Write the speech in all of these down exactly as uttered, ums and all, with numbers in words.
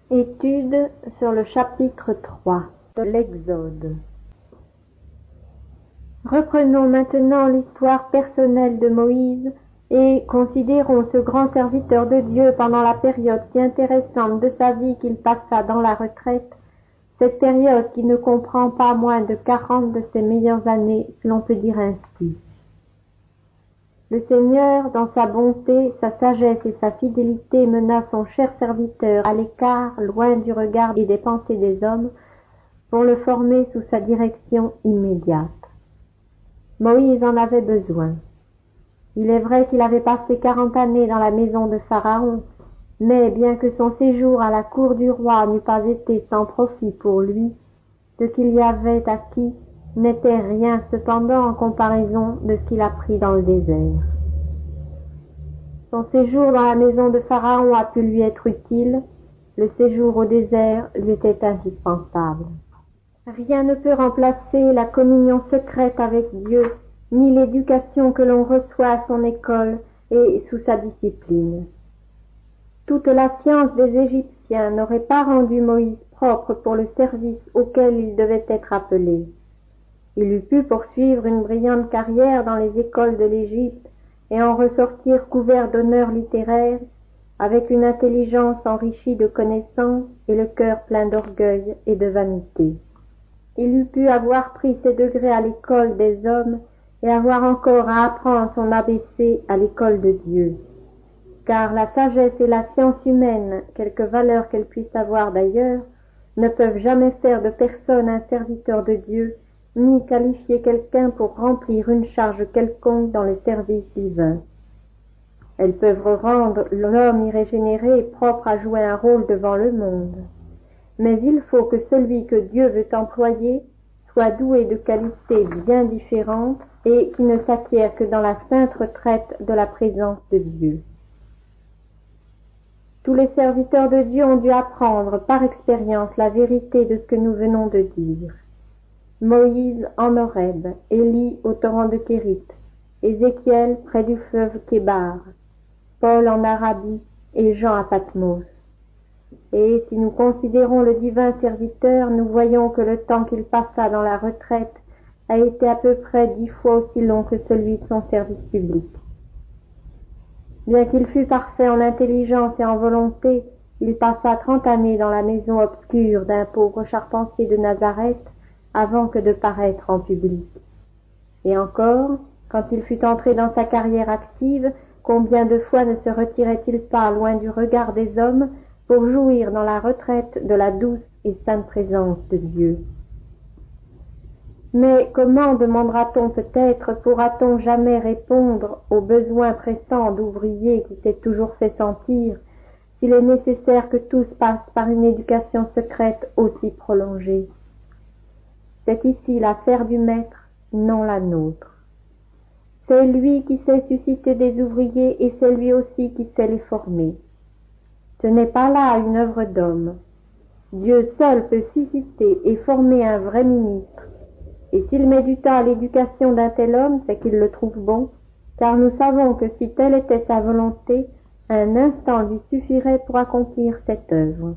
Étude sur le chapitre trois de l'Exode. Reprenons maintenant l'histoire personnelle de Moïse et considérons ce grand serviteur de Dieu pendant la période si intéressante de sa vie qu'il passa dans la retraite, cette période qui ne comprend pas moins de quarante de ses meilleures années, si l'on peut dire ainsi. Le Seigneur, dans sa bonté, sa sagesse et sa fidélité, mena son cher serviteur à l'écart, loin du regard et des pensées des hommes, pour le former sous sa direction immédiate. Moïse en avait besoin. Il est vrai qu'il avait passé quarante années dans la maison de Pharaon, mais bien que son séjour à la cour du roi n'eût pas été sans profit pour lui, ce qu'il y avait acquis n'était rien cependant en comparaison de ce qu'il a pris dans le désert. Son séjour dans la maison de Pharaon a pu lui être utile, le séjour au désert lui était indispensable. Rien ne peut remplacer la communion secrète avec Dieu, ni l'éducation que l'on reçoit à son école et sous sa discipline. Toute la science des Égyptiens n'aurait pas rendu Moïse propre pour le service auquel il devait être appelé. Il eût pu poursuivre une brillante carrière dans les écoles de l'Égypte et en ressortir couvert d'honneurs littéraires, avec une intelligence enrichie de connaissances et le cœur plein d'orgueil et de vanité. Il eût pu avoir pris ses degrés à l'école des hommes et avoir encore à apprendre son A B C à l'école de Dieu. Car la sagesse et la science humaine, quelque valeur qu'elles puissent avoir d'ailleurs, ne peuvent jamais faire de personne un serviteur de Dieu, ni qualifier quelqu'un pour remplir une charge quelconque dans le service divin. Elles peuvent rendre l'homme irrégénéré propre à jouer un rôle devant le monde. Mais il faut que celui que Dieu veut employer soit doué de qualités bien différentes et qui ne s'acquiert que dans la sainte retraite de la présence de Dieu. Tous les serviteurs de Dieu ont dû apprendre par expérience la vérité de ce que nous venons de dire. Moïse en Horeb, Élie au torrent de Kérit, Ézéchiel près du fleuve Kébar, Paul en Arabie et Jean à Patmos. Et si nous considérons le divin serviteur, nous voyons que le temps qu'il passa dans la retraite a été à peu près dix fois aussi long que celui de son service public. Bien qu'il fût parfait en intelligence et en volonté, il passa trente années dans la maison obscure d'un pauvre charpentier de Nazareth avant que de paraître en public. Et encore, quand il fut entré dans sa carrière active, combien de fois ne se retirait-il pas loin du regard des hommes pour jouir dans la retraite de la douce et sainte présence de Dieu. Mais comment, demandera-t-on peut-être, pourra-t-on jamais répondre aux besoins pressants d'ouvriers qui s'est toujours fait sentir, s'il est nécessaire que tous passent par une éducation secrète aussi prolongée? C'est ici l'affaire du maître, non la nôtre. C'est lui qui sait susciter des ouvriers et c'est lui aussi qui sait les former. Ce n'est pas là une œuvre d'homme. Dieu seul peut susciter et former un vrai ministre. Et s'il met du temps à l'éducation d'un tel homme, c'est qu'il le trouve bon, car nous savons que si telle était sa volonté, un instant lui suffirait pour accomplir cette œuvre.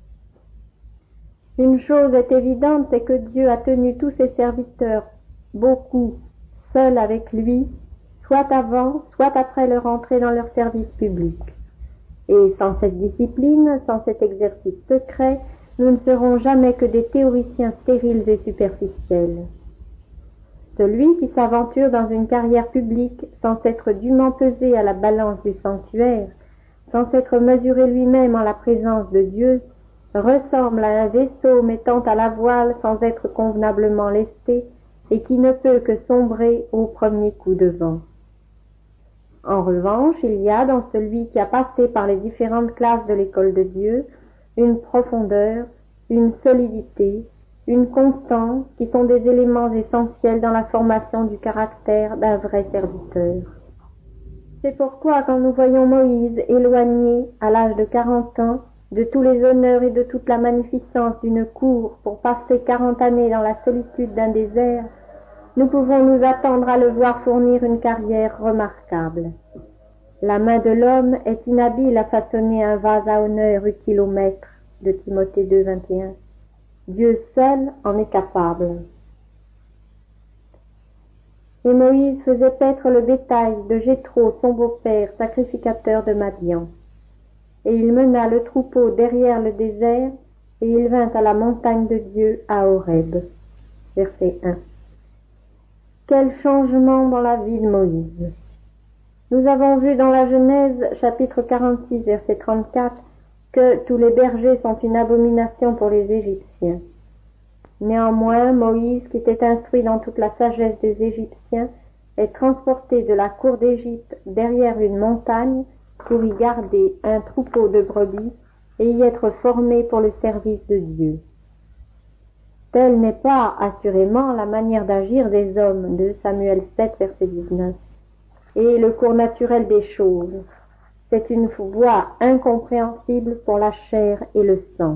Une chose est évidente, c'est que Dieu a tenu tous ses serviteurs, beaucoup, seuls avec lui, soit avant, soit après leur entrée dans leur service public. Et sans cette discipline, sans cet exercice secret, nous ne serons jamais que des théoriciens stériles et superficiels. Celui qui s'aventure dans une carrière publique sans s'être dûment pesé à la balance du sanctuaire, sans s'être mesuré lui-même en la présence de Dieu, ressemble à un vaisseau mettant à la voile sans être convenablement lesté et qui ne peut que sombrer au premier coup de vent. En revanche, il y a dans celui qui a passé par les différentes classes de l'école de Dieu une profondeur, une solidité, une constance qui sont des éléments essentiels dans la formation du caractère d'un vrai serviteur. C'est pourquoi quand nous voyons Moïse éloigné, à l'âge de quarante ans, de tous les honneurs et de toute la magnificence d'une cour pour passer quarante années dans la solitude d'un désert, nous pouvons nous attendre à le voir fournir une carrière remarquable. La main de l'homme est inhabile à façonner un vase à honneur utile au maître, de Timothée deux, vingt et un. Dieu seul en est capable. Et Moïse faisait paître le bétail de Jéthro, son beau-père, sacrificateur de Madian. Et il mena le troupeau derrière le désert, et il vint à la montagne de Dieu à Horeb. Verset un. Quel changement dans la vie de Moïse! Nous avons vu dans la Genèse, chapitre quarante-six, verset trente-quatre, que tous les bergers sont une abomination pour les Égyptiens. Néanmoins, Moïse, qui était instruit dans toute la sagesse des Égyptiens, est transporté de la cour d'Égypte derrière une montagne pour y garder un troupeau de brebis et y être formé pour le service de Dieu. Telle n'est pas, assurément, la manière d'agir des hommes, de Samuel sept, verset dix-neuf, et le cours naturel des choses. C'est une voie incompréhensible pour la chair et le sang.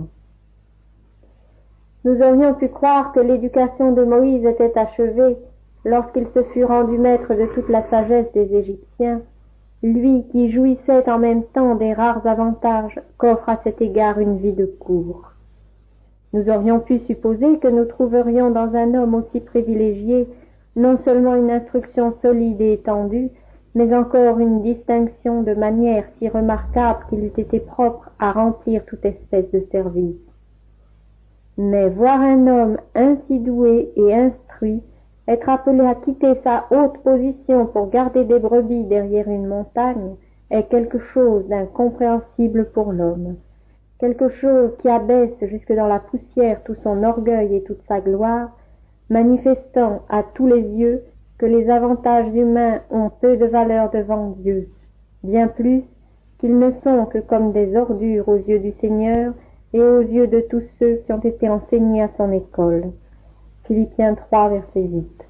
Nous aurions pu croire que l'éducation de Moïse était achevée lorsqu'il se fut rendu maître de toute la sagesse des Égyptiens, lui qui jouissait en même temps des rares avantages qu'offre à cet égard une vie de cour. Nous aurions pu supposer que nous trouverions dans un homme aussi privilégié non seulement une instruction solide et étendue, mais encore une distinction de manière si remarquable qu'il eût été propre à remplir toute espèce de service. Mais voir un homme ainsi doué et instruit être appelé à quitter sa haute position pour garder des brebis derrière une montagne est quelque chose d'incompréhensible pour l'homme, quelque chose qui abaisse jusque dans la poussière tout son orgueil et toute sa gloire, manifestant à tous les yeux que les avantages humains ont peu de valeur devant Dieu, bien plus qu'ils ne sont que comme des ordures aux yeux du Seigneur et aux yeux de tous ceux qui ont été enseignés à son école. Philippiens trois, verset huit.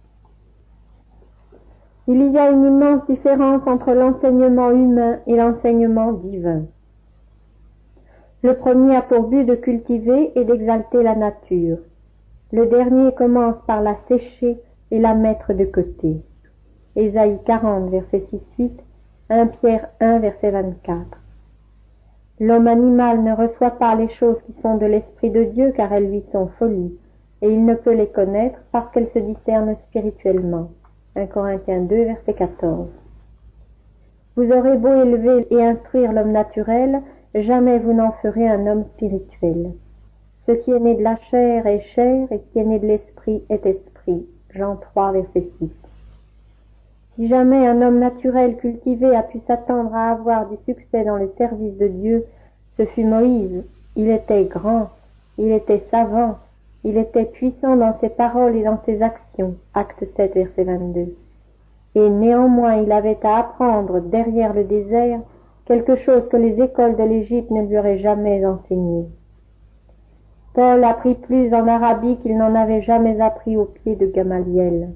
Il y a une immense différence entre l'enseignement humain et l'enseignement divin. Le premier a pour but de cultiver et d'exalter la nature. Le dernier commence par la sécher et la mettre de côté. Ésaïe quarante, verset six huit, premier Pierre un, verset vingt-quatre. L'homme animal ne reçoit pas les choses qui sont de l'Esprit de Dieu car elles lui sont folies, et il ne peut les connaître parce qu'elles se discernent spirituellement. un Corinthiens deux, verset quatorze. Vous aurez beau élever et instruire l'homme naturel, jamais vous n'en ferez un homme spirituel. Ce qui est né de la chair est chair, et ce qui est né de l'esprit est esprit. Jean trois, verset six. Si jamais un homme naturel cultivé a pu s'attendre à avoir du succès dans le service de Dieu, ce fut Moïse. Il était grand, il était savant, il était puissant dans ses paroles et dans ses actions. Acte sept, verset vingt-deux. Et néanmoins il avait à apprendre derrière le désert quelque chose que les écoles de l'Égypte ne lui auraient jamais enseigné. Paul apprit plus en Arabie qu'il n'en avait jamais appris au pied de Gamaliel.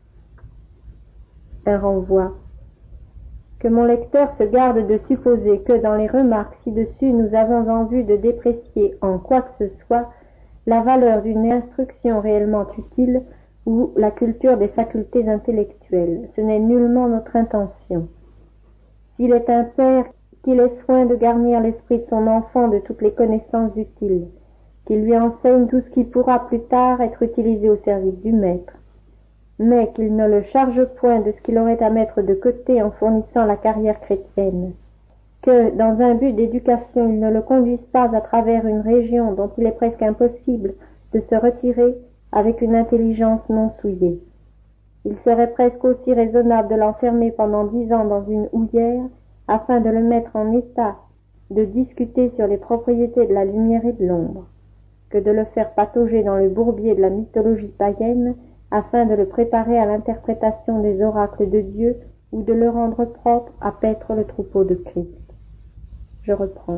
Un renvoi. Que mon lecteur se garde de supposer que dans les remarques ci-dessus nous avons en vue de déprécier en quoi que ce soit la valeur d'une instruction réellement utile ou la culture des facultés intellectuelles. Ce n'est nullement notre intention. S'il est un père qu'il ait soin de garnir l'esprit de son enfant de toutes les connaissances utiles, qu'il lui enseigne tout ce qui pourra plus tard être utilisé au service du maître, mais qu'il ne le charge point de ce qu'il aurait à mettre de côté en fournissant la carrière chrétienne, que, dans un but d'éducation, il ne le conduise pas à travers une région dont il est presque impossible de se retirer avec une intelligence non souillée. Il serait presque aussi raisonnable de l'enfermer pendant dix ans dans une houillère afin de le mettre en état de discuter sur les propriétés de la lumière et de l'ombre, que de le faire patauger dans le bourbier de la mythologie païenne afin de le préparer à l'interprétation des oracles de Dieu ou de le rendre propre à paître le troupeau de Christ. Je reprends.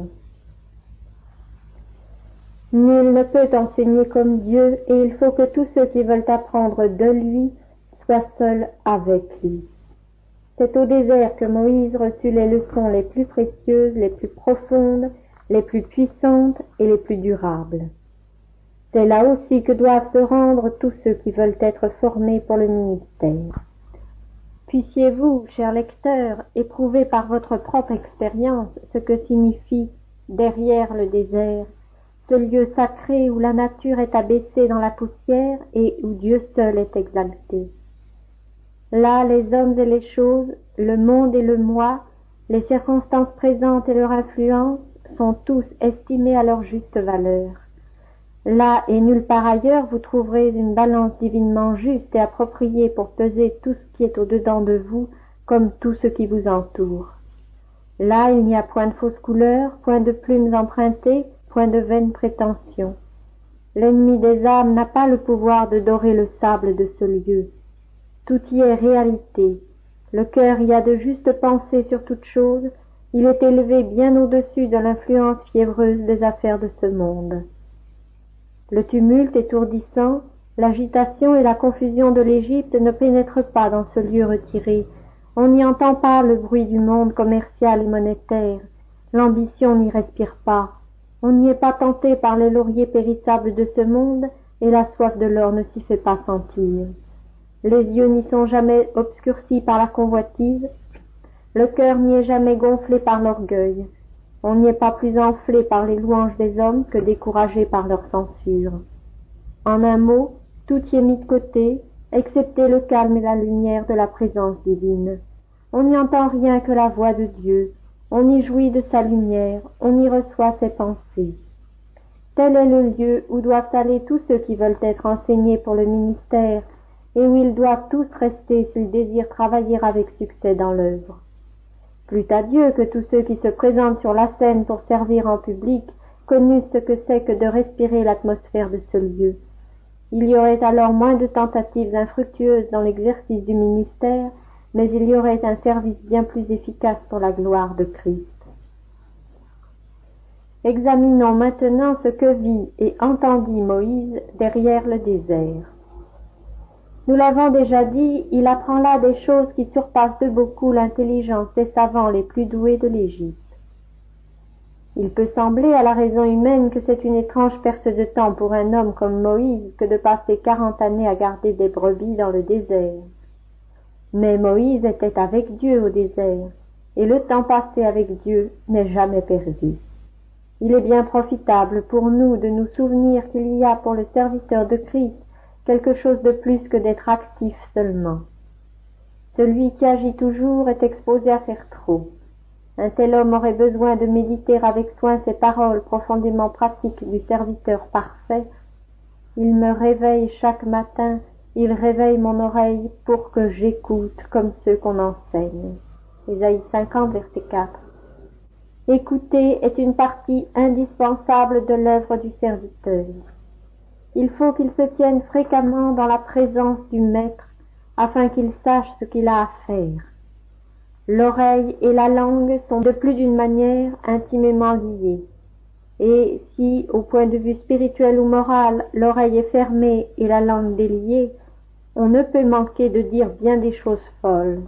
Nul ne peut enseigner comme Dieu, et il faut que tous ceux qui veulent apprendre de lui soient seuls avec lui. C'est au désert que Moïse reçut les leçons les plus précieuses, les plus profondes, les plus puissantes et les plus durables. C'est là aussi que doivent se rendre tous ceux qui veulent être formés pour le ministère. Puissiez-vous, chers lecteurs, éprouver par votre propre expérience ce que signifie derrière le désert ce lieu sacré où la nature est abaissée dans la poussière et où Dieu seul est exalté. Là, les hommes et les choses, le monde et le moi, les circonstances présentes et leur influence sont tous estimés à leur juste valeur. Là et nulle part ailleurs, vous trouverez une balance divinement juste et appropriée pour peser tout ce qui est au-dedans de vous, comme tout ce qui vous entoure. Là, il n'y a point de fausses couleurs, point de plumes empruntées, point de vaines prétentions. L'ennemi des âmes n'a pas le pouvoir de dorer le sable de ce lieu. Tout y est réalité. Le cœur y a de justes pensées sur toute chose. Il est élevé bien au-dessus de l'influence fiévreuse des affaires de ce monde. Le tumulte étourdissant, l'agitation et la confusion de l'Égypte ne pénètrent pas dans ce lieu retiré. On n'y entend pas le bruit du monde commercial et monétaire. L'ambition n'y respire pas. On n'y est pas tenté par les lauriers périssables de ce monde, et la soif de l'or ne s'y fait pas sentir. Les yeux n'y sont jamais obscurcis par la convoitise, le cœur n'y est jamais gonflé par l'orgueil. On n'y est pas plus enflé par les louanges des hommes que découragé par leur censure. En un mot, tout y est mis de côté, excepté le calme et la lumière de la présence divine. On n'y entend rien que la voix de Dieu, on y jouit de sa lumière, on y reçoit ses pensées. Tel est le lieu où doivent aller tous ceux qui veulent être enseignés pour le ministère, et où ils doivent tous rester s'ils désirent travailler avec succès dans l'œuvre. Plût à Dieu que tous ceux qui se présentent sur la scène pour servir en public connussent ce que c'est que de respirer l'atmosphère de ce lieu. Il y aurait alors moins de tentatives infructueuses dans l'exercice du ministère, mais il y aurait un service bien plus efficace pour la gloire de Christ. Examinons maintenant ce que vit et entendit Moïse derrière le désert. Nous l'avons déjà dit, il apprend là des choses qui surpassent de beaucoup l'intelligence des savants les plus doués de l'Égypte. Il peut sembler à la raison humaine que c'est une étrange perte de temps pour un homme comme Moïse que de passer quarante années à garder des brebis dans le désert. Mais Moïse était avec Dieu au désert, et le temps passé avec Dieu n'est jamais perdu. Il est bien profitable pour nous de nous souvenir qu'il y a pour le serviteur de Christ quelque chose de plus que d'être actif seulement. Celui qui agit toujours est exposé à faire trop. Un tel homme aurait besoin de méditer avec soin ces paroles profondément pratiques du serviteur parfait. Il me réveille chaque matin, il réveille mon oreille pour que j'écoute comme ceux qu'on enseigne. Ésaïe cinquante, verset quatre. Écouter est une partie indispensable de l'œuvre du serviteur. Il faut qu'il se tienne fréquemment dans la présence du Maître afin qu'il sache ce qu'il a à faire. L'oreille et la langue sont de plus d'une manière intimement liées. Et si, au point de vue spirituel ou moral, l'oreille est fermée et la langue déliée, on ne peut manquer de dire bien des choses folles.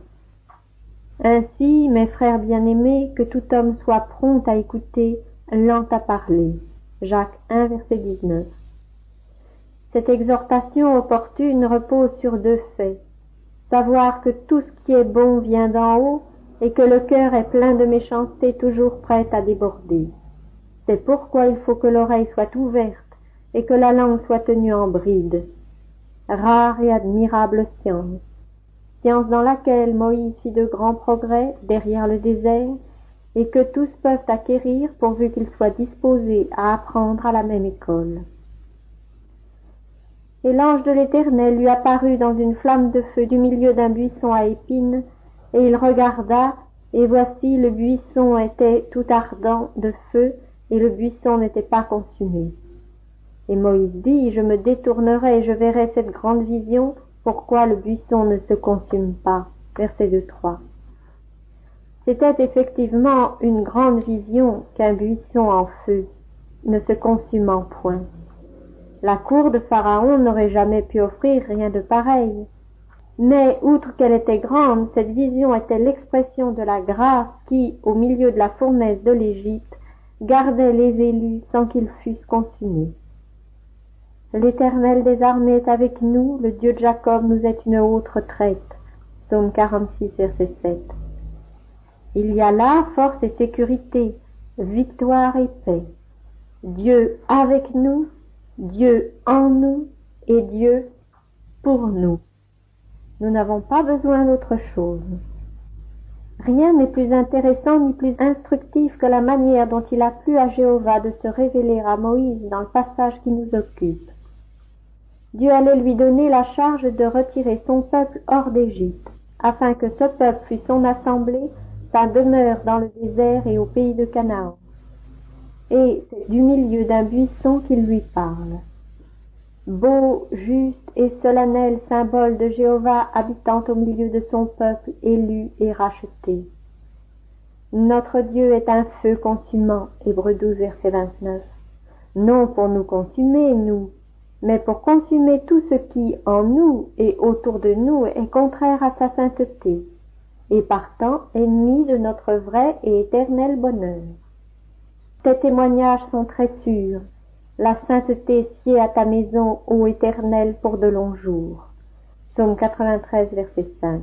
Ainsi, mes frères bien-aimés, que tout homme soit prompt à écouter, lent à parler. Jacques un, verset dix-neuf. Cette exhortation opportune repose sur deux faits. Savoir que tout ce qui est bon vient d'en haut et que le cœur est plein de méchanceté toujours prête à déborder. C'est pourquoi il faut que l'oreille soit ouverte et que la langue soit tenue en bride. Rare et admirable science. Science dans laquelle Moïse fit de grands progrès derrière le désert et que tous peuvent acquérir pourvu qu'ils soient disposés à apprendre à la même école. Et l'ange de l'Éternel lui apparut dans une flamme de feu du milieu d'un buisson à épines, et il regarda, et voici le buisson était tout ardent de feu, et le buisson n'était pas consumé. Et Moïse dit, je me détournerai et je verrai cette grande vision, pourquoi le buisson ne se consume pas. Verset deux trois. C'était effectivement une grande vision qu'un buisson en feu, ne se consumant point. La cour de Pharaon n'aurait jamais pu offrir rien de pareil. Mais, outre qu'elle était grande, cette vision était l'expression de la grâce qui, au milieu de la fournaise de l'Égypte, gardait les élus sans qu'ils fussent consumés. L'Éternel des armées est avec nous, le Dieu de Jacob nous est une haute retraite. Psaume quarante-six, verset sept. Il y a là force et sécurité, victoire et paix. Dieu avec nous, Dieu en nous et Dieu pour nous. Nous n'avons pas besoin d'autre chose. Rien n'est plus intéressant ni plus instructif que la manière dont il a plu à Jéhovah de se révéler à Moïse dans le passage qui nous occupe. Dieu allait lui donner la charge de retirer son peuple hors d'Égypte, afin que ce peuple fût son assemblée, sa demeure dans le désert et au pays de Canaan. Et c'est du milieu d'un buisson qu'il lui parle. Beau, juste et solennel symbole de Jéhovah habitant au milieu de son peuple élu et racheté. Notre Dieu est un feu consumant, Hébreux douze, verset vingt-neuf. Non pour nous consumer, nous, mais pour consumer tout ce qui, en nous et autour de nous, est contraire à sa sainteté, et partant ennemi de notre vrai et éternel bonheur. Tes témoignages sont très sûrs. La sainteté sied à ta maison, ô Éternel, pour de longs jours. Psaume quatre-vingt-treize, verset cinq.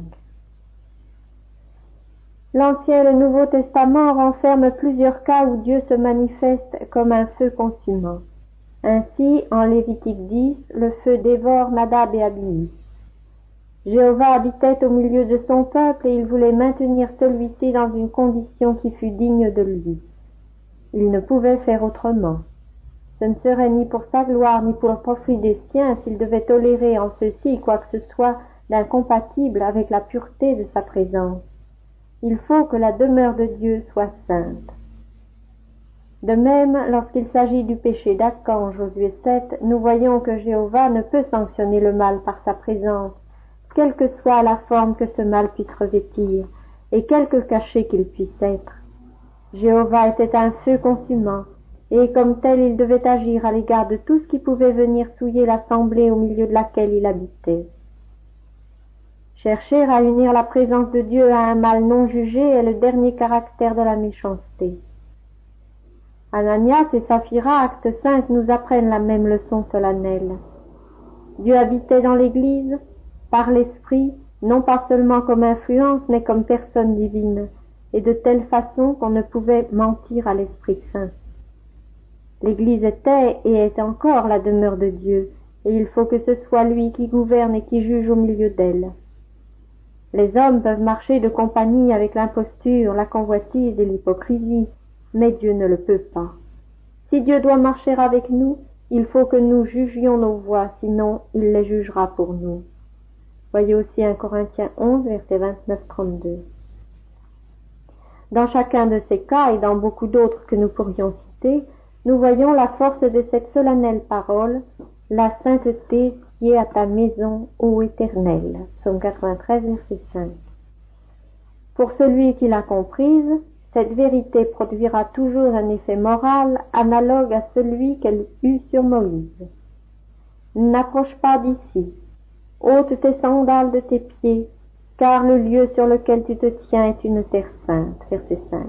L'Ancien et le Nouveau Testament renferment plusieurs cas où Dieu se manifeste comme un feu consumant. Ainsi, en Lévitique dix, le feu dévore Nadab et Abihu. Jéhovah habitait au milieu de son peuple et il voulait maintenir celui-ci dans une condition qui fût digne de lui. Il ne pouvait faire autrement. Ce ne serait ni pour sa gloire ni pour le profit des siens s'il devait tolérer en ceci quoi que ce soit d'incompatible avec la pureté de sa présence. Il faut que la demeure de Dieu soit sainte. De même, lorsqu'il s'agit du péché d'Achan, Josué sept, nous voyons que Jéhovah ne peut sanctionner le mal par sa présence, quelle que soit la forme que ce mal puisse revêtir, et quelque caché qu'il puisse être. Jéhovah était un feu consumant, et comme tel il devait agir à l'égard de tout ce qui pouvait venir souiller l'assemblée au milieu de laquelle il habitait. Chercher à unir la présence de Dieu à un mal non jugé est le dernier caractère de la méchanceté. Ananias et Saphira, acte cinq, nous apprennent la même leçon solennelle. Dieu habitait dans l'Église, par l'Esprit, non pas seulement comme influence, mais comme personne divine, et de telle façon qu'on ne pouvait mentir à l'Esprit Saint. L'Église était et est encore la demeure de Dieu, et il faut que ce soit lui qui gouverne et qui juge au milieu d'elle. Les hommes peuvent marcher de compagnie avec l'imposture, la convoitise et l'hypocrisie, mais Dieu ne le peut pas. Si Dieu doit marcher avec nous, il faut que nous jugions nos voies, sinon il les jugera pour nous. Voyez aussi un Corinthiens onze, verset vingt-neuf à trente-deux. Dans chacun de ces cas et dans beaucoup d'autres que nous pourrions citer, nous voyons la force de cette solennelle parole, la sainteté sied à ta maison, ô Éternel. Psaume quatre-vingt-treize, verset cinq. Pour celui qui l'a comprise, cette vérité produira toujours un effet moral analogue à celui qu'elle eut sur Moïse. N'approche pas d'ici, ôte tes sandales de tes pieds, car le lieu sur lequel tu te tiens est une terre sainte. Verset cinq.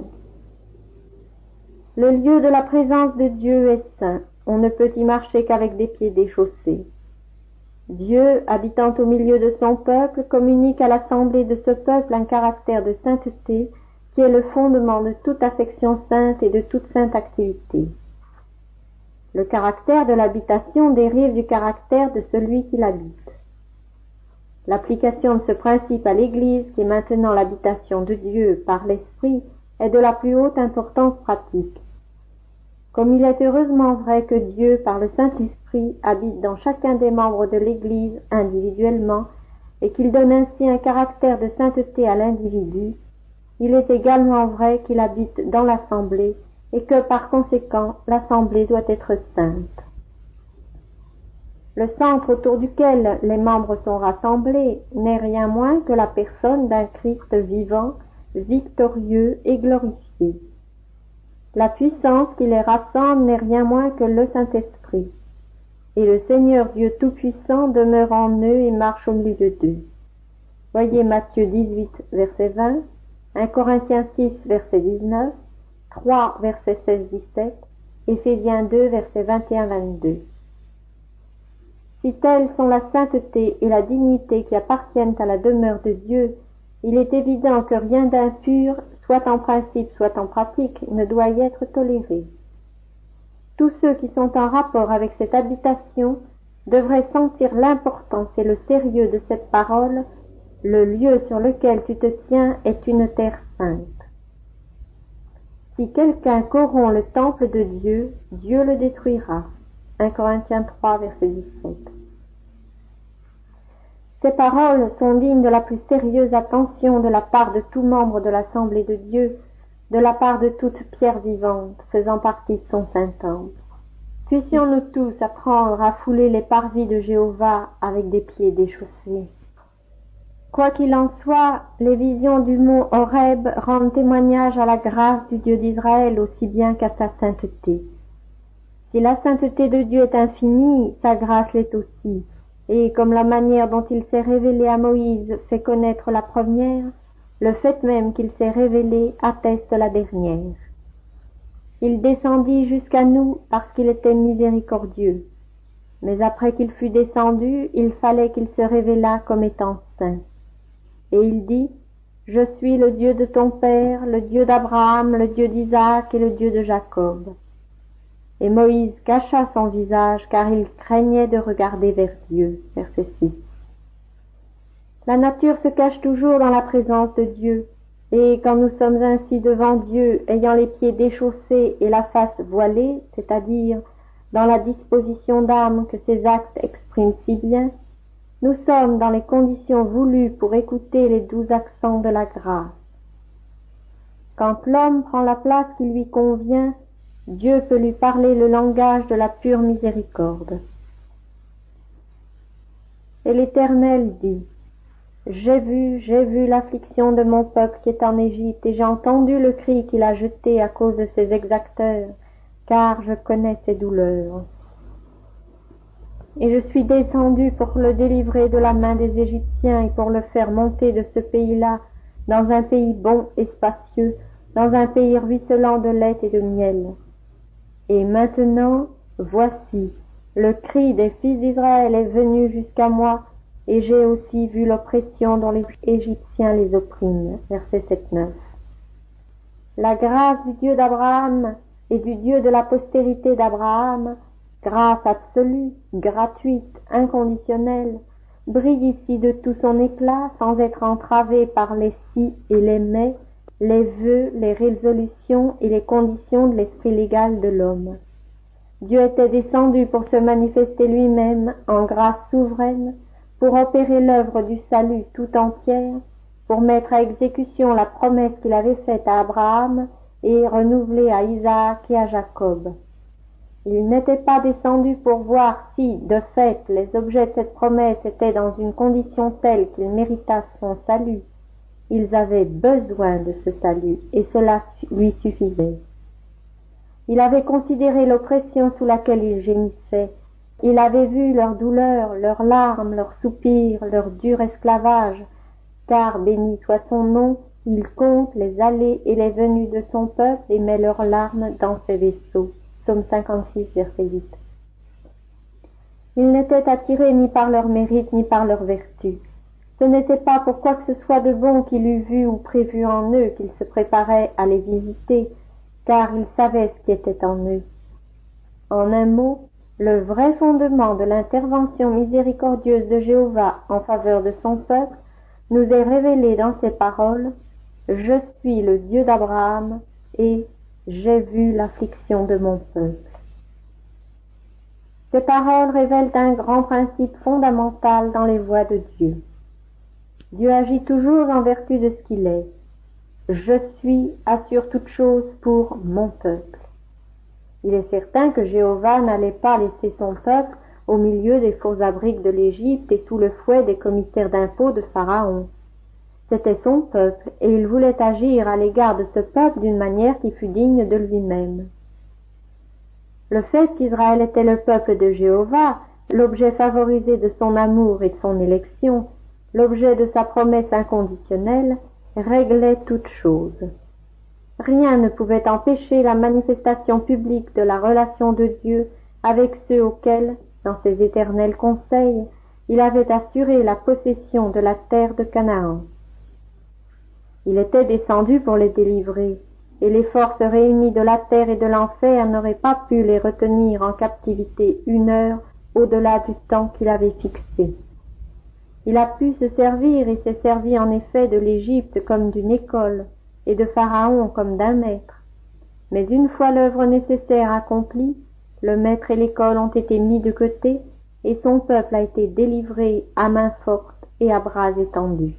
Le lieu de la présence de Dieu est saint, on ne peut y marcher qu'avec des pieds déchaussés. Dieu, habitant au milieu de son peuple, communique à l'assemblée de ce peuple un caractère de sainteté qui est le fondement de toute affection sainte et de toute sainte activité. Le caractère de l'habitation dérive du caractère de celui qui l'habite. L'application de ce principe à l'Église, qui est maintenant l'habitation de Dieu par l'Esprit, est de la plus haute importance pratique. Comme il est heureusement vrai que Dieu, par le Saint-Esprit, habite dans chacun des membres de l'Église individuellement, et qu'il donne ainsi un caractère de sainteté à l'individu, il est également vrai qu'il habite dans l'Assemblée, et que par conséquent l'Assemblée doit être sainte. Le centre autour duquel les membres sont rassemblés n'est rien moins que la personne d'un Christ vivant, victorieux et glorifié. La puissance qui les rassemble n'est rien moins que le Saint-Esprit. Et le Seigneur Dieu Tout-Puissant demeure en eux et marche au milieu d'eux. Voyez Matthieu dix-huit, verset vingt, un Corinthiens six, verset dix-neuf, trois, verset seize à dix-sept, Éphésiens deux, verset vingt et un à vingt-deux. Si telles sont la sainteté et la dignité qui appartiennent à la demeure de Dieu, il est évident que rien d'impur, soit en principe, soit en pratique, ne doit y être toléré. Tous ceux qui sont en rapport avec cette habitation devraient sentir l'importance et le sérieux de cette parole. Le lieu sur lequel tu te tiens est une terre sainte. Si quelqu'un corrompt le temple de Dieu, Dieu le détruira. un Corinthiens trois, verset dix-sept. Ces paroles sont dignes de la plus sérieuse attention de la part de tout membre de l'Assemblée de Dieu, de la part de toute pierre vivante faisant partie de son Saint-Temple. Puissions-nous tous apprendre à fouler les parvis de Jéhovah avec des pieds déchaussés. Quoi qu'il en soit, les visions du mont Horeb rendent témoignage à la grâce du Dieu d'Israël aussi bien qu'à sa sainteté. Si la sainteté de Dieu est infinie, sa grâce l'est aussi, et comme la manière dont il s'est révélé à Moïse fait connaître la première, le fait même qu'il s'est révélé atteste la dernière. Il descendit jusqu'à nous parce qu'il était miséricordieux, mais après qu'il fut descendu, il fallait qu'il se révélât comme étant saint. Et il dit, « Je suis le Dieu de ton père, le Dieu d'Abraham, le Dieu d'Isaac et le Dieu de Jacob. » Et Moïse cacha son visage, car il craignait de regarder vers Dieu. Verset six. La nature se cache toujours dans la présence de Dieu, et quand nous sommes ainsi devant Dieu, ayant les pieds déchaussés et la face voilée, c'est-à-dire dans la disposition d'âme que ces actes expriment si bien, nous sommes dans les conditions voulues pour écouter les doux accents de la grâce. Quand l'homme prend la place qui lui convient, Dieu peut lui parler le langage de la pure miséricorde. Et l'Éternel dit, « J'ai vu, j'ai vu l'affliction de mon peuple qui est en Égypte, et j'ai entendu le cri qu'il a jeté à cause de ses exacteurs, car je connais ses douleurs. Et je suis descendu pour le délivrer de la main des Égyptiens et pour le faire monter de ce pays-là dans un pays bon et spacieux, dans un pays ruisselant de lait et de miel. Et maintenant, voici, le cri des fils d'Israël est venu jusqu'à moi, et j'ai aussi vu l'oppression dont les Égyptiens les oppriment. » Verset sept neuf. La grâce du Dieu d'Abraham et du Dieu de la postérité d'Abraham, grâce absolue, gratuite, inconditionnelle, brille ici de tout son éclat sans être entravée par les si et les mais, les vœux, les résolutions et les conditions de l'esprit légal de l'homme. Dieu était descendu pour se manifester lui-même en grâce souveraine, pour opérer l'œuvre du salut tout entière, pour mettre à exécution la promesse qu'il avait faite à Abraham et renouvelée à Isaac et à Jacob. Il n'était pas descendu pour voir si, de fait, les objets de cette promesse étaient dans une condition telle qu'ils méritassent son salut. Ils avaient besoin de ce salut, et cela lui suffisait. Il avait considéré l'oppression sous laquelle ils gémissaient. Il avait vu leurs douleurs, leurs larmes, leurs soupirs, leur dur esclavage, car, béni soit son nom, il compte les allées et les venues de son peuple et met leurs larmes dans ses vaisseaux. Psaume cinquante-six, verset huit. Ils n'étaient attirés ni par leur mérite ni par leur vertu. Ce n'était pas pour quoi que ce soit de bon qu'il eût vu ou prévu en eux qu'il se préparait à les visiter, car il savait ce qui était en eux. En un mot, le vrai fondement de l'intervention miséricordieuse de Jéhovah en faveur de son peuple nous est révélé dans ces paroles « Je suis le Dieu d'Abraham et j'ai vu l'affliction de mon peuple. » Ces paroles révèlent un grand principe fondamental dans les voies de Dieu. Dieu agit toujours en vertu de ce qu'il est. Je suis assure toute chose pour mon peuple. Il est certain que Jéhovah n'allait pas laisser son peuple au milieu des faux abriques de l'Égypte et sous le fouet des commissaires d'impôts de Pharaon. C'était son peuple, et il voulait agir à l'égard de ce peuple d'une manière qui fût digne de lui-même. Le fait qu'Israël était le peuple de Jéhovah, l'objet favorisé de son amour et de son élection, l'objet de sa promesse inconditionnelle, réglait toutes choses. Rien ne pouvait empêcher la manifestation publique de la relation de Dieu avec ceux auxquels, dans ses éternels conseils, il avait assuré la possession de la terre de Canaan. Il était descendu pour les délivrer, et les forces réunies de la terre et de l'enfer n'auraient pas pu les retenir en captivité une heure au-delà du temps qu'il avait fixé. Il a pu se servir et s'est servi en effet de l'Égypte comme d'une école et de Pharaon comme d'un maître. Mais une fois l'œuvre nécessaire accomplie, le maître et l'école ont été mis de côté et son peuple a été délivré à main forte et à bras étendus.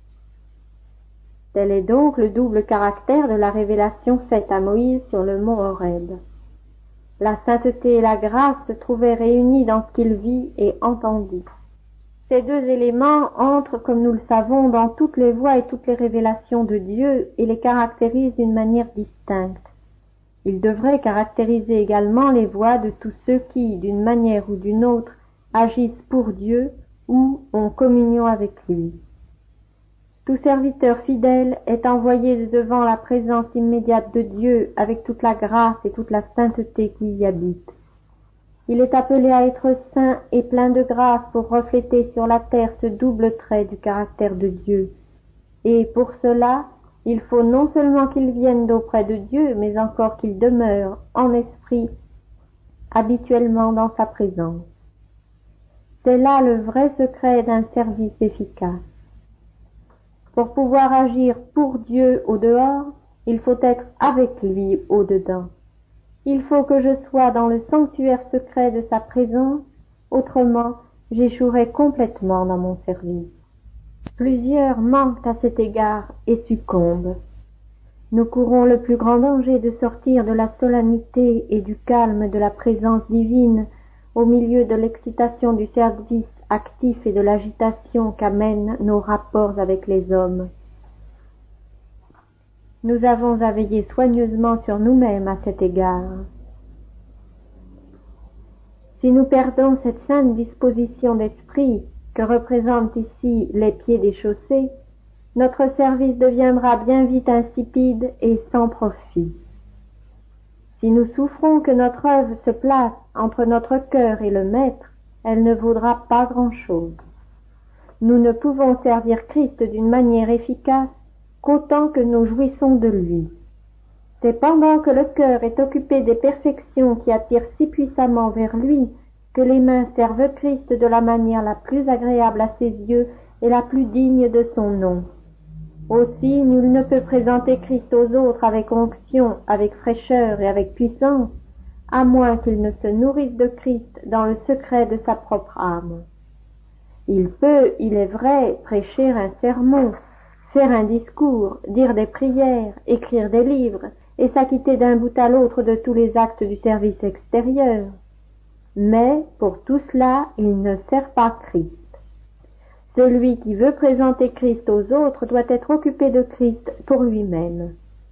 Tel est donc le double caractère de la révélation faite à Moïse sur le mont Horeb. La sainteté et la grâce se trouvaient réunies dans ce qu'il vit et entendit. Ces deux éléments entrent, comme nous le savons, dans toutes les voies et toutes les révélations de Dieu et les caractérisent d'une manière distincte. Ils devraient caractériser également les voies de tous ceux qui, d'une manière ou d'une autre, agissent pour Dieu ou ont communion avec lui. Tout serviteur fidèle est envoyé devant la présence immédiate de Dieu avec toute la grâce et toute la sainteté qui y habite. Il est appelé à être saint et plein de grâce pour refléter sur la terre ce double trait du caractère de Dieu. Et pour cela, il faut non seulement qu'il vienne d'auprès de Dieu, mais encore qu'il demeure en esprit habituellement dans sa présence. C'est là le vrai secret d'un service efficace. Pour pouvoir agir pour Dieu au dehors, il faut être avec lui au dedans. Il faut que je sois dans le sanctuaire secret de sa présence, autrement j'échouerai complètement dans mon service. Plusieurs manquent à cet égard et succombent. Nous courons le plus grand danger de sortir de la solennité et du calme de la présence divine au milieu de l'excitation du service actif et de l'agitation qu'amènent nos rapports avec les hommes. Nous avons à veiller soigneusement sur nous-mêmes à cet égard. Si nous perdons cette sainte disposition d'esprit que représentent ici les pieds des chaussées, notre service deviendra bien vite insipide et sans profit. Si nous souffrons que notre œuvre se place entre notre cœur et le Maître, elle ne vaudra pas grand-chose. Nous ne pouvons servir Christ d'une manière efficace qu'autant que nous jouissons de lui. C'est pendant que le cœur est occupé des perfections qui attirent si puissamment vers lui que les mains servent Christ de la manière la plus agréable à ses yeux et la plus digne de son nom. Aussi, nul ne peut présenter Christ aux autres avec onction, avec fraîcheur et avec puissance, à moins qu'il ne se nourrisse de Christ dans le secret de sa propre âme. Il peut, il est vrai, prêcher un sermon, faire un discours, dire des prières, écrire des livres, et s'acquitter d'un bout à l'autre de tous les actes du service extérieur. Mais, pour tout cela, il ne sert pas Christ. Celui qui veut présenter Christ aux autres doit être occupé de Christ pour lui-même.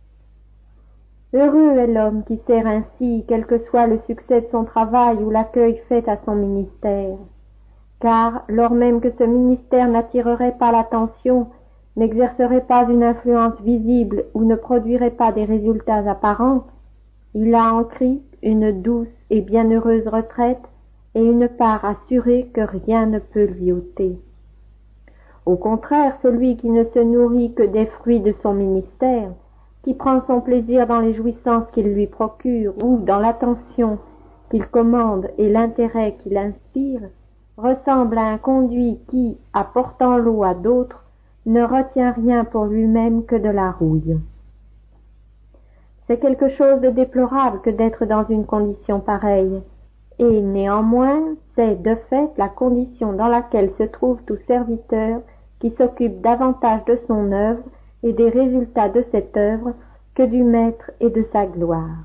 Heureux est l'homme qui sert ainsi, quel que soit le succès de son travail ou l'accueil fait à son ministère. Car, lors même que ce ministère n'attirerait pas l'attention, n'exercerait pas une influence visible ou ne produirait pas des résultats apparents, il a en Christ une douce et bienheureuse retraite et une part assurée que rien ne peut lui ôter. Au contraire, celui qui ne se nourrit que des fruits de son ministère, qui prend son plaisir dans les jouissances qu'il lui procure ou dans l'attention qu'il commande et l'intérêt qu'il inspire, ressemble à un conduit qui, apportant l'eau à d'autres, ne retient rien pour lui-même que de la rouille. C'est quelque chose de déplorable que d'être dans une condition pareille, et néanmoins c'est de fait la condition dans laquelle se trouve tout serviteur qui s'occupe davantage de son œuvre et des résultats de cette œuvre que du Maître et de sa gloire.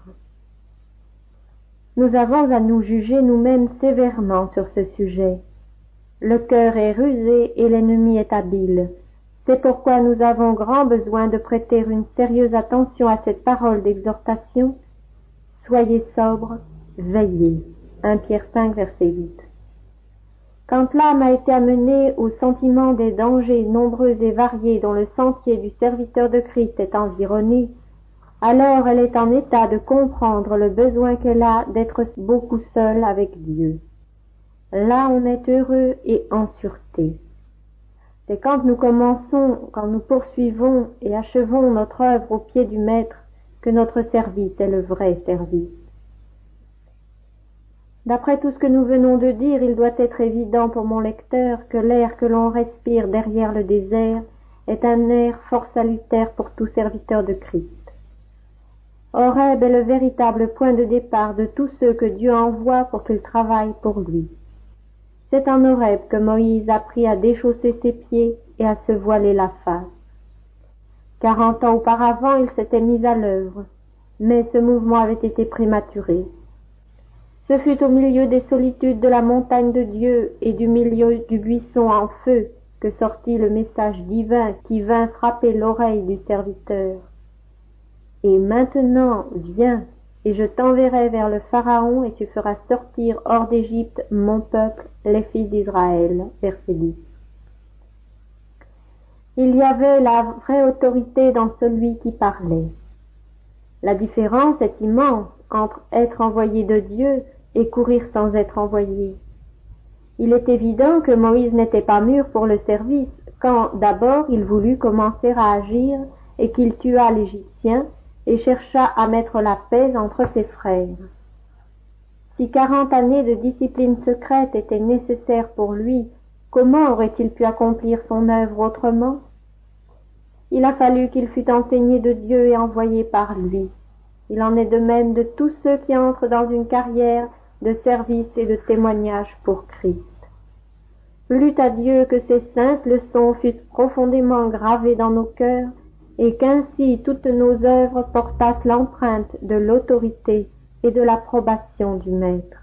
Nous avons à nous juger nous-mêmes sévèrement sur ce sujet. Le cœur est rusé et l'ennemi est habile. C'est pourquoi nous avons grand besoin de prêter une sérieuse attention à cette parole d'exhortation. Soyez sobres, veillez. un Pierre cinq, verset huit. Quand l'âme a été amenée au sentiment des dangers nombreux et variés dont le sentier du serviteur de Christ est environné, alors elle est en état de comprendre le besoin qu'elle a d'être beaucoup seule avec Dieu. Là on est heureux et en sûreté. C'est quand nous commençons, quand nous poursuivons et achevons notre œuvre au pied du Maître, que notre service est le vrai service. D'après tout ce que nous venons de dire, il doit être évident pour mon lecteur que l'air que l'on respire derrière le désert est un air fort salutaire pour tout serviteur de Christ. Horeb est le véritable point de départ de tous ceux que Dieu envoie pour qu'ils travaillent pour lui. C'est en Horeb que Moïse apprit à déchausser ses pieds et à se voiler la face. Quarante ans auparavant, il s'était mis à l'œuvre, mais ce mouvement avait été prématuré. Ce fut au milieu des solitudes de la montagne de Dieu et du milieu du buisson en feu que sortit le message divin qui vint frapper l'oreille du serviteur. Et maintenant, viens, et je t'enverrai vers le Pharaon, et tu feras sortir hors d'Égypte mon peuple, les fils d'Israël. Verset dix. Il y avait la vraie autorité dans celui qui parlait. La différence est immense entre être envoyé de Dieu et courir sans être envoyé. Il est évident que Moïse n'était pas mûr pour le service, quand d'abord il voulut commencer à agir et qu'il tua l'Égyptien et chercha à mettre la paix entre ses frères. Si quarante années de discipline secrète étaient nécessaires pour lui, comment aurait-il pu accomplir son œuvre autrement? Il a fallu qu'il fût enseigné de Dieu et envoyé par lui. Il en est de même de tous ceux qui entrent dans une carrière de service et de témoignage pour Christ. Plût à Dieu que ces saintes leçons fussent profondément gravées dans nos cœurs et qu'ainsi toutes nos œuvres portassent l'empreinte de l'autorité et de l'approbation du Maître.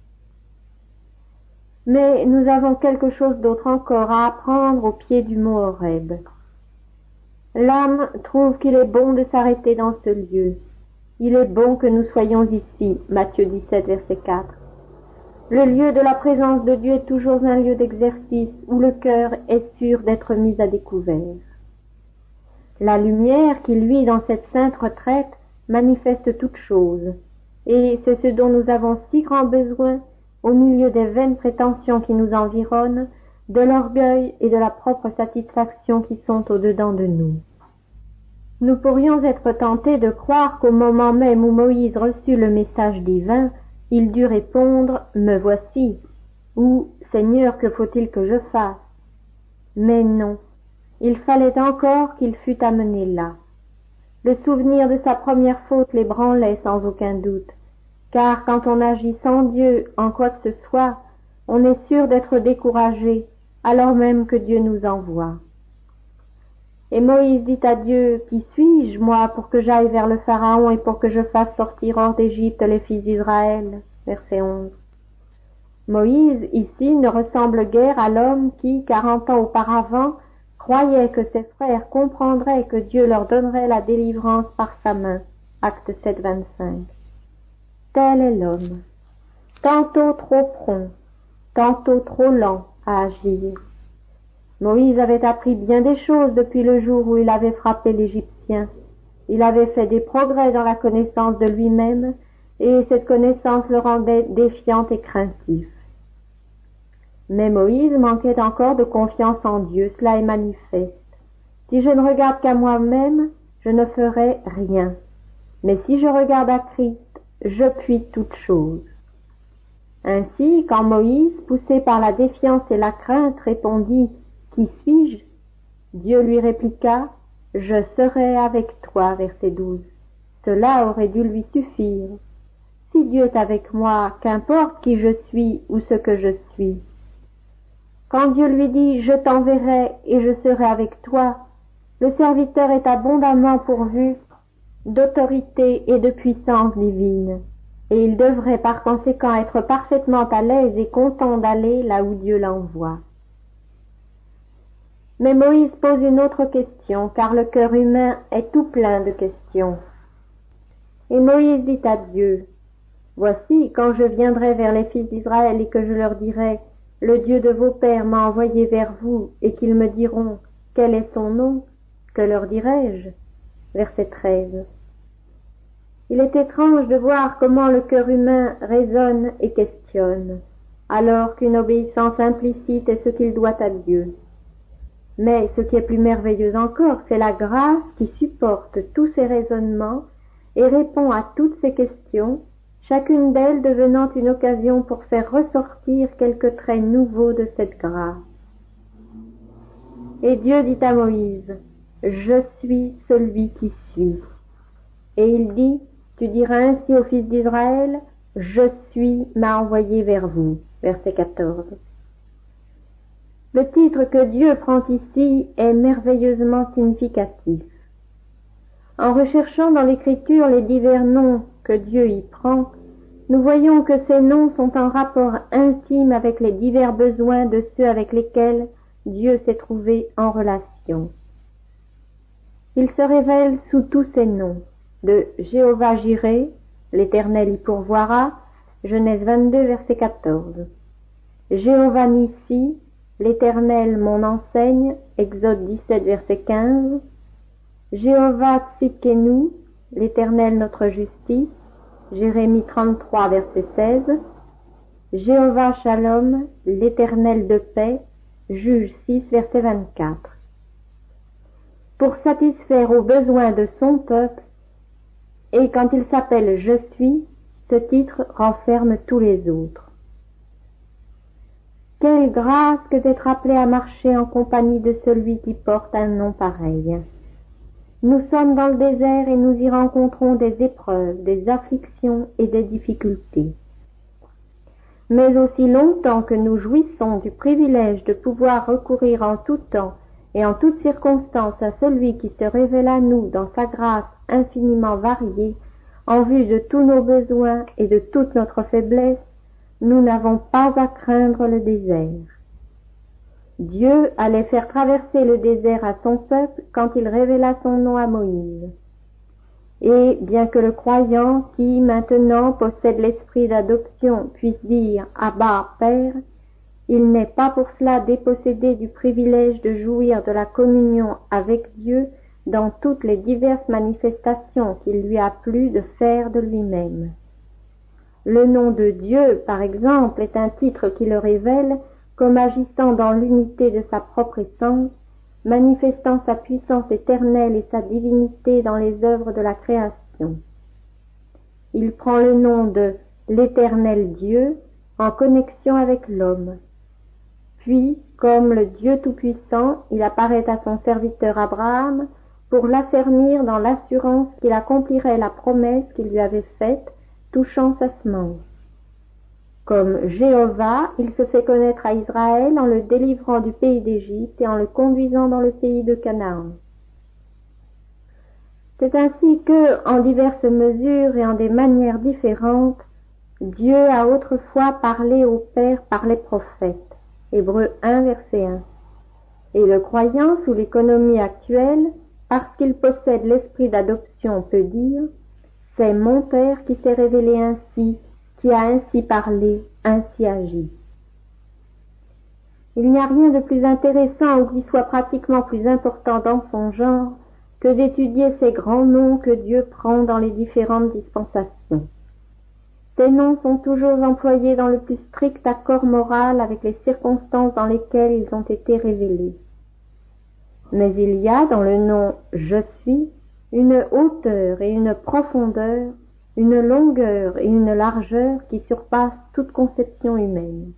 Mais nous avons quelque chose d'autre encore à apprendre au pied du mont Horeb. L'âme trouve qu'il est bon de s'arrêter dans ce lieu. Il est bon que nous soyons ici, Matthieu dix-sept, verset quatre. Le lieu de la présence de Dieu est toujours un lieu d'exercice où le cœur est sûr d'être mis à découvert. La lumière qui luit dans cette sainte retraite manifeste toute chose, et c'est ce dont nous avons si grand besoin au milieu des vaines prétentions qui nous environnent, de l'orgueil et de la propre satisfaction qui sont au-dedans de nous. Nous pourrions être tentés de croire qu'au moment même où Moïse reçut le message divin, il dut répondre « Me voici » ou « Seigneur, que faut-il que je fasse ?» Mais non, il fallait encore qu'il fût amené là. Le souvenir de sa première faute l'ébranlait sans aucun doute, car quand on agit sans Dieu en quoi que ce soit, on est sûr d'être découragé, alors même que Dieu nous envoie. Et Moïse dit à Dieu, « Qui suis-je, moi, pour que j'aille vers le Pharaon et pour que je fasse sortir hors d'Égypte les fils d'Israël » Verset onze. Moïse, ici, ne ressemble guère à l'homme qui, quarante ans auparavant, croyait que ses frères comprendraient que Dieu leur donnerait la délivrance par sa main. Acte sept, vingt-cinq. Tel est l'homme, tantôt trop prompt, tantôt trop lent à agir. Moïse avait appris bien des choses depuis le jour où il avait frappé l'Égyptien. Il avait fait des progrès dans la connaissance de lui-même, et cette connaissance le rendait défiant et craintif. Mais Moïse manquait encore de confiance en Dieu, cela est manifeste. Si je ne regarde qu'à moi-même, je ne ferai rien. Mais si je regarde à Christ, je puis toutes choses. Ainsi, quand Moïse, poussé par la défiance et la crainte, répondit « Qui suis-je » Dieu lui répliqua « Je serai avec toi » verset douze. Cela aurait dû lui suffire. Si Dieu est avec moi, qu'importe qui je suis ou ce que je suis. Quand Dieu lui dit « Je t'enverrai et je serai avec toi », le serviteur est abondamment pourvu d'autorité et de puissance divine, et il devrait par conséquent être parfaitement à l'aise et content d'aller là où Dieu l'envoie. Mais Moïse pose une autre question, car le cœur humain est tout plein de questions. Et Moïse dit à Dieu, « Voici, quand je viendrai vers les fils d'Israël et que je leur dirai, « Le Dieu de vos pères m'a envoyé vers vous, et qu'ils me diront, « Quel est son nom ?» Que leur dirai-je » Verset treize. Il est étrange de voir comment le cœur humain raisonne et questionne, alors qu'une obéissance implicite est ce qu'il doit à Dieu. Mais ce qui est plus merveilleux encore, c'est la grâce qui supporte tous ces raisonnements et répond à toutes ces questions, chacune d'elles devenant une occasion pour faire ressortir quelques traits nouveaux de cette grâce. Et Dieu dit à Moïse, « Je suis celui qui suis. » Et il dit, « Tu diras ainsi aux fils d'Israël, « Je suis m'a envoyé vers vous. » Verset quatorze. Le titre que Dieu prend ici est merveilleusement significatif. En recherchant dans l'Écriture les divers noms que Dieu y prend, nous voyons que ces noms sont en rapport intime avec les divers besoins de ceux avec lesquels Dieu s'est trouvé en relation. Il se révèle sous tous ces noms, de Jéhovah Jireh, l'Éternel y pourvoira, Genèse vingt-deux, verset quatorze. Jéhovah Nissi, l'Éternel mon enseigne, Exode dix-sept, verset quinze. Jéhovah Tsidkenu, l'Éternel notre justice, Jérémie trente-trois, verset seize. Jéhovah Shalom, l'Éternel de paix, Juge six, verset vingt-quatre. Pour satisfaire aux besoins de son peuple, et quand il s'appelle « Je suis », ce titre renferme tous les autres. Quelle grâce que d'être appelé à marcher en compagnie de celui qui porte un nom pareil. Nous sommes dans le désert et nous y rencontrons des épreuves, des afflictions et des difficultés. Mais aussi longtemps que nous jouissons du privilège de pouvoir recourir en tout temps et en toutes circonstances à celui qui se révèle à nous dans sa grâce infiniment variée, en vue de tous nos besoins et de toute notre faiblesse, nous n'avons pas à craindre le désert. Dieu allait faire traverser le désert à son peuple quand il révéla son nom à Moïse. Et bien que le croyant qui maintenant possède l'esprit d'adoption puisse dire « Abba, Père », il n'est pas pour cela dépossédé du privilège de jouir de la communion avec Dieu dans toutes les diverses manifestations qu'il lui a plu de faire de lui-même. Le nom de Dieu, par exemple, est un titre qui le révèle comme agissant dans l'unité de sa propre essence, manifestant sa puissance éternelle et sa divinité dans les œuvres de la création. Il prend le nom de l'Éternel Dieu en connexion avec l'homme. Puis, comme le Dieu Tout-Puissant, il apparaît à son serviteur Abraham pour l'affermir dans l'assurance qu'il accomplirait la promesse qu'il lui avait faite touchant sa semence. Comme Jéhovah, il se fait connaître à Israël en le délivrant du pays d'Égypte et en le conduisant dans le pays de Canaan. C'est ainsi que, en diverses mesures et en des manières différentes, Dieu a autrefois parlé au Père par les prophètes. Hébreux un, verset un. Et le croyant, sous l'économie actuelle, parce qu'il possède l'esprit d'adoption, peut dire « C'est mon Père qui s'est révélé ainsi, qui a ainsi parlé, ainsi agi. » Il n'y a rien de plus intéressant ou qui soit pratiquement plus important dans son genre que d'étudier ces grands noms que Dieu prend dans les différentes dispensations. Ces noms sont toujours employés dans le plus strict accord moral avec les circonstances dans lesquelles ils ont été révélés. Mais il y a dans le nom « Je suis » une hauteur et une profondeur, une longueur et une largeur qui surpassent toute conception humaine.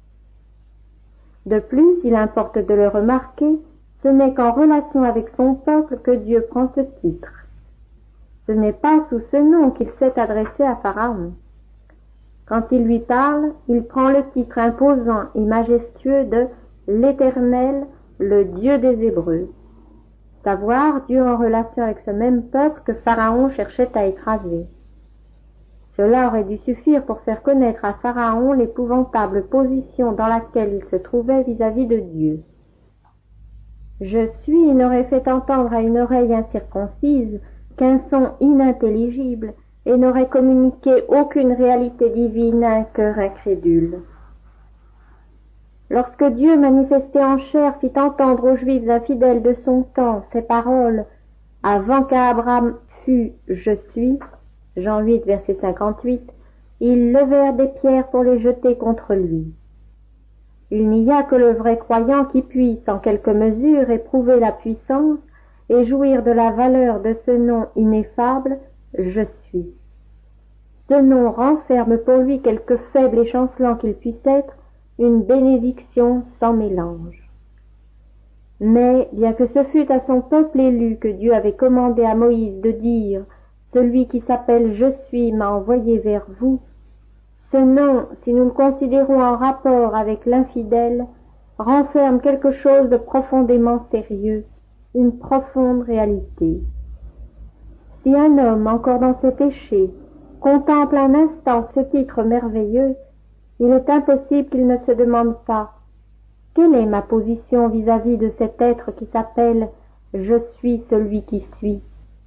De plus, il importe de le remarquer, ce n'est qu'en relation avec son peuple que Dieu prend ce titre. Ce n'est pas sous ce nom qu'il s'est adressé à Pharaon. Quand il lui parle, il prend le titre imposant et majestueux de l'Éternel, le Dieu des Hébreux. Savoir Dieu en relation avec ce même peuple que Pharaon cherchait à écraser. Cela aurait dû suffire pour faire connaître à Pharaon l'épouvantable position dans laquelle il se trouvait vis-à-vis de Dieu. Je suis n'aurait fait entendre à une oreille incirconcise qu'un son inintelligible et n'aurait communiqué aucune réalité divine à un cœur incrédule. Lorsque Dieu, manifesté en chair, fit entendre aux Juifs infidèles de son temps ces paroles « Avant qu'Abraham fût, je suis » Jean huit, verset cinquante-huit, ils levèrent des pierres pour les jeter contre lui. Il n'y a que le vrai croyant qui puisse, en quelque mesure, éprouver la puissance et jouir de la valeur de ce nom ineffable Je suis. Ce nom renferme pour lui, quelque faible et chancelant qu'il puisse être, une bénédiction sans mélange. Mais, bien que ce fût à son peuple élu que Dieu avait commandé à Moïse de dire « Celui qui s'appelle Je suis m'a envoyé vers vous », ce nom, si nous le considérons en rapport avec l'infidèle, renferme quelque chose de profondément sérieux, une profonde réalité. Si un homme, encore dans ses péchés, contemple un instant ce titre merveilleux, il est impossible qu'il ne se demande pas « Quelle est ma position vis-à-vis de cet être qui s'appelle « Je suis celui qui suis » ?»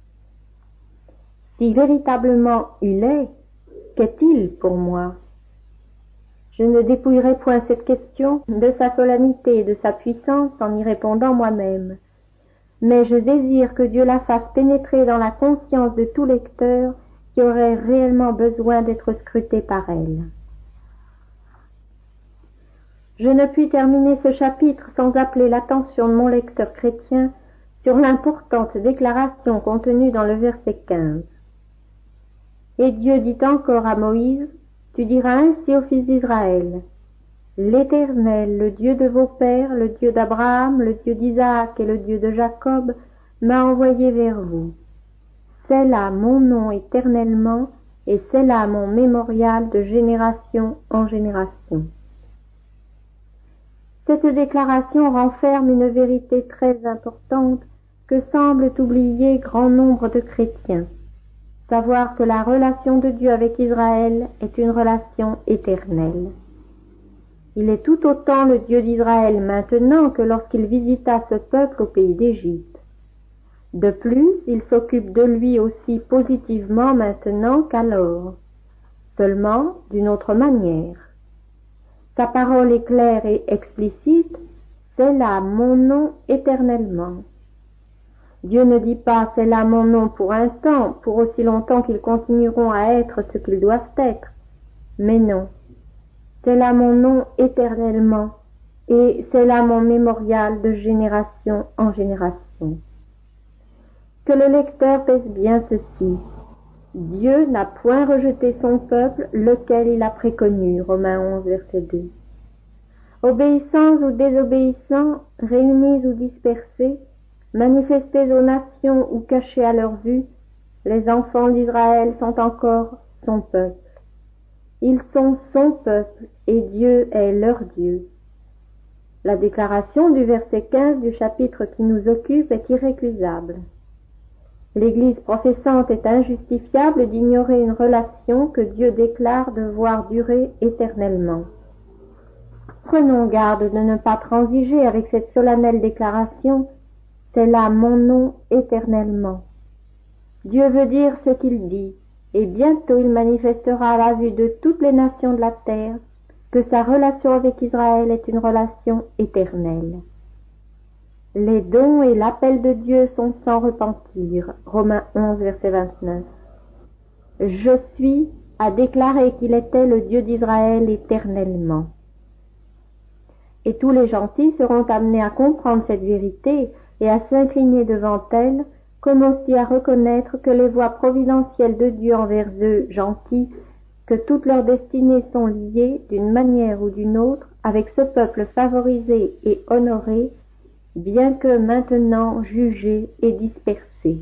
Si véritablement il est, qu'est-il pour moi? Je ne dépouillerai point cette question de sa solennité et de sa puissance en y répondant moi-même, mais je désire que Dieu la fasse pénétrer dans la conscience de tout lecteur qui aurait réellement besoin d'être scruté par elle. Je ne puis terminer ce chapitre sans appeler l'attention de mon lecteur chrétien sur l'importante déclaration contenue dans le verset quinze. Et Dieu dit encore à Moïse, tu diras ainsi aux fils d'Israël, l'Éternel, le Dieu de vos pères, le Dieu d'Abraham, le Dieu d'Isaac et le Dieu de Jacob, m'a envoyé vers vous. C'est là mon nom éternellement, et c'est là mon mémorial de génération en génération. Cette déclaration renferme une vérité très importante que semblent oublier grand nombre de chrétiens. Savoir que la relation de Dieu avec Israël est une relation éternelle. Il est tout autant le Dieu d'Israël maintenant que lorsqu'il visita ce peuple au pays d'Égypte. De plus, il s'occupe de lui aussi positivement maintenant qu'alors, seulement d'une autre manière. Sa parole est claire et explicite, c'est là mon nom éternellement. Dieu ne dit pas c'est là mon nom pour un temps, pour aussi longtemps qu'ils continueront à être ce qu'ils doivent être, mais non, c'est là mon nom éternellement, et c'est là mon mémorial de génération en génération. Que le lecteur pèse bien ceci. Dieu n'a point rejeté son peuple, lequel il a préconnu. Romains onze, verset deux. Obéissants ou désobéissants, réunis ou dispersés, manifestés aux nations ou cachés à leur vue, les enfants d'Israël sont encore son peuple. Ils sont son peuple et Dieu est leur Dieu. La déclaration du verset quinze du chapitre qui nous occupe est irrécusable. L'Église professante est injustifiable d'ignorer une relation que Dieu déclare devoir durer éternellement. Prenons garde de ne pas transiger avec cette solennelle déclaration, c'est là mon nom éternellement. Dieu veut dire ce qu'il dit, et bientôt il manifestera à la vue de toutes les nations de la terre que sa relation avec Israël est une relation éternelle. Les dons et l'appel de Dieu sont sans repentir. Romains onze, verset vingt-neuf. Je suis a déclaré qu'il était le Dieu d'Israël éternellement. Et tous les gentils seront amenés à comprendre cette vérité et à s'incliner devant elle, comme aussi à reconnaître que les voies providentielles de Dieu envers eux, gentils, que toutes leurs destinées sont liées, d'une manière ou d'une autre, avec ce peuple favorisé et honoré, bien que maintenant jugé et dispersé.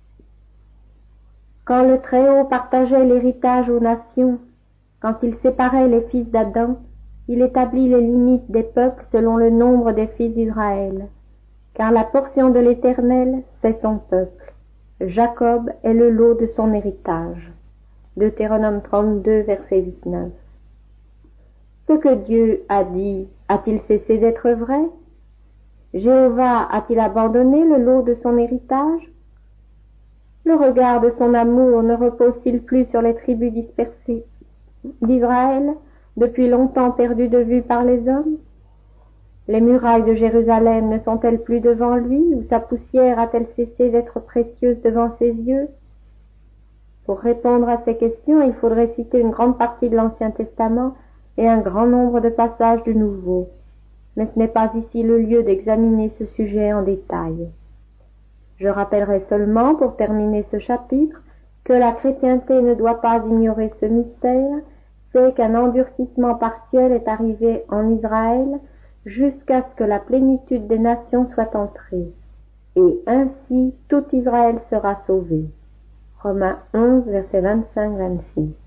Quand le Très-Haut partageait l'héritage aux nations, quand il séparait les fils d'Adam, il établit les limites des peuples selon le nombre des fils d'Israël, car la portion de l'Éternel, c'est son peuple. Jacob est le lot de son héritage. Deutéronome trente-deux, verset dix-neuf. Ce que Dieu a dit, a-t-il cessé d'être vrai? Jéhovah a-t-il abandonné le lot de son héritage? Le regard de son amour ne repose-t-il plus sur les tribus dispersées d'Israël, depuis longtemps perdues de vue par les hommes? Les murailles de Jérusalem ne sont-elles plus devant lui, ou sa poussière a-t-elle cessé d'être précieuse devant ses yeux? Pour répondre à ces questions, il faudrait citer une grande partie de l'Ancien Testament et un grand nombre de passages du Nouveau. Mais ce n'est pas ici le lieu d'examiner ce sujet en détail. Je rappellerai seulement, pour terminer ce chapitre, que la chrétienté ne doit pas ignorer ce mystère, c'est qu'un endurcissement partiel est arrivé en Israël jusqu'à ce que la plénitude des nations soit entrée. Et ainsi tout Israël sera sauvé. Romains onze, versets vingt-cinq à vingt-six.